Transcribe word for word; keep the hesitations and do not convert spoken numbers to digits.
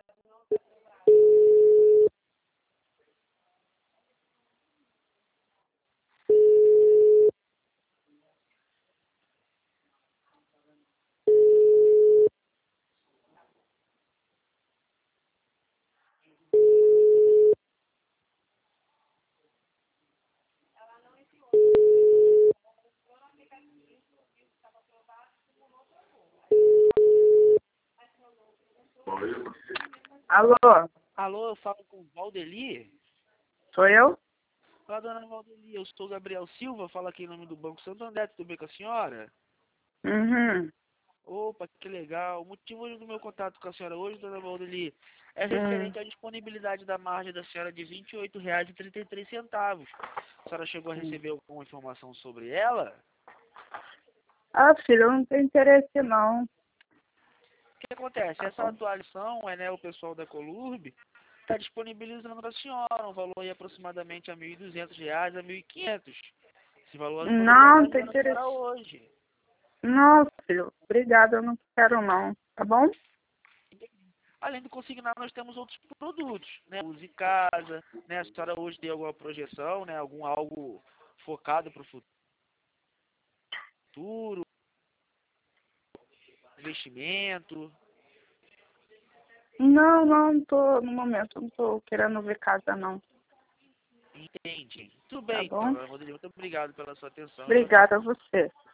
Alô, Alô, eu falo com o Valdeli? sou eu? Olá, dona Valdeli, eu sou Gabriel Silva, falo aqui em nome do Banco Santander, tudo bem com a senhora? Uhum. Opa, que legal. O motivo do meu contato com a senhora hoje, dona Valdeli, é Hum. referente à disponibilidade da margem da senhora de vinte e oito reais e trinta e três centavos. A senhora chegou a receber alguma informação sobre ela? Ah, filho, eu não tenho interesse não. O que acontece? Tá Essa bom. atualização, é, né, o pessoal da Colurb está disponibilizando para a senhora um valor aí aproximadamente a mil e duzentos reais a mil e quinhentos. Esse valor poderia Não, estar não tenho ajudando a senhora interesse. hoje. Não, filho, obrigada, eu não quero não, tá bom? Além do consignar, nós temos outros produtos, né? Use casa, né? A senhora hoje tem alguma projeção, né? Algum algo focado para o futuro, investimento. Não, não, não tô, no momento, não tô querendo ver casa não, Entende? Tudo tá bem, então, bom? Rodrigo. Muito obrigado pela sua atenção e sua Obrigada a você.